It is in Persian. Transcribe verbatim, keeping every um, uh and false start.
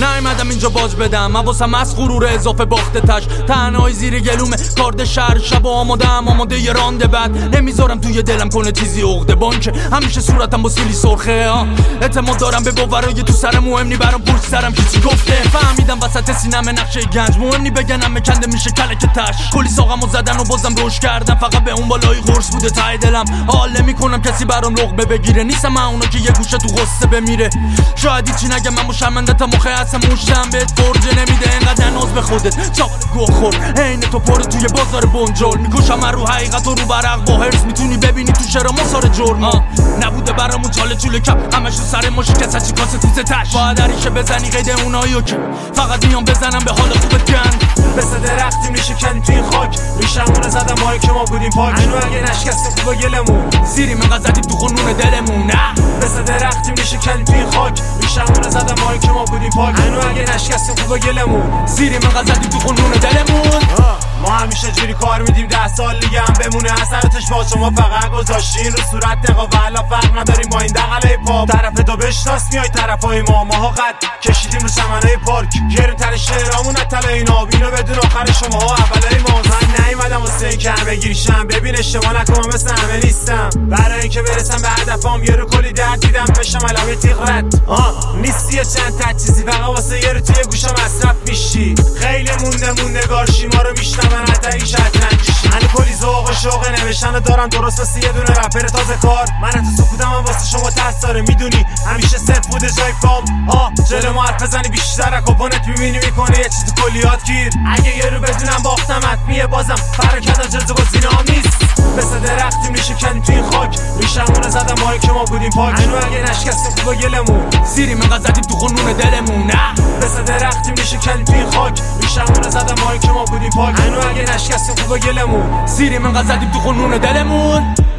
نیومدم اینجا باج بدم حواسم از غرور اضافه باخته تش تنهایی زیر گلومه کارد شهر شب و آمادم آماده یه رانده بعد نمیذارم توی دلم کنه چیزی عقده بانکه همیشه صورتم با سیلی سرخه ها اعتماد دارم به باورای تو سر مهم نی برام پشت سرم کی گفته فهمیدم وسط سینم نقشه گنج مهم نی بگنم مکنده میشه کلک تش کلی ساقمو زدن و بازم روش کردم فقط به اون بالای قرص بوده ته دلم حال نمیکنم کسی برام لقمه بگیره نیستم من اونا که یه گوشه تو قصه بمیره شاید چی نگم من شرمنده‌ام مخه اصلا موشم بهت فرجه نمیده اینقدر ناز به خودت چاق گو خور عین تو پر توی بازار بنجل میکشم رو حقیقت و رو برق با هرس میتونی ببینی تو شرا مسار جرم نبوده برامون چاله چوله کپ همش رو سر ما شکست چی کاسه توزه تش باید عریشه بزنی قید اوناییو که فقط میام بزنم به حال خوبت گند مثل درختی میشه کنی تو این خاک ریشمونه زدم ماهی که ما بودیم پاک هنو اگه نشکسته خوبه گلمون زیریم انقدر زدیم تو خونون دلمون نه مثل درختی میشه کنی تو این خاک ریشمونه زدم ماهی که ما بودیم پاک هنو اگه نشکسته خوبه گلمون زیریم انقدر زدیم تو خونون دلمون ما همیشه جوری کار میدیم ده سال دیگه هم بمونه اثراتش با شما فقط گذاشتین رو صورت دقا و حالا فرق نداریم با این دقله پاپ طرف دو بشناس میای طرفای ما ماها قد کشیدیم رو چمنای پارک گرون تر شعرامون اتلا این آبینو بدون آخر شماها اولای ما من نیومدم واسه این که همه گیرشم ببین اشتباه نکنم مثل همه نیستم برای اینکه برسم به هدفم یه رو کلی درد دیدم پشم علامه تیغ رد آه نیستی چند تا چیزی فقط واسه یه رو توی گوشم مصرف میشی خیلی مونده موندگار شیما رو میشنم من حتی این شطرنجیشی من کلی ذوق و شوق نوشتن دارم درست مثل یه دونه رپر تازه کار من تو سکوتم هم واسه شما ترس داره میدونی همیشه صفر بوده جای پام آه جلو ما حرف بزنی بیشتر اکوپونت میبینی میکنه یه چیز کلیات گیر اگه یه رو بدونم باختم حتمیه بازم فرکت جزو گزینه‌ام نیست مثل درختی میشه کنی تو این خاک ریشمونه زدم ماهی که ما بودیم پاک هنو اگه نشکسته خوبه گلمون زیریم انقدر زدیم تو خونون دلمون نه مثل درختی میشه کنی تو این خاک ریشمونه زدم ماهی که ما بودیم پاک هنو اگه نشکسته خوبه گلمون زیریم انقدر زدیم تو خونون دلمون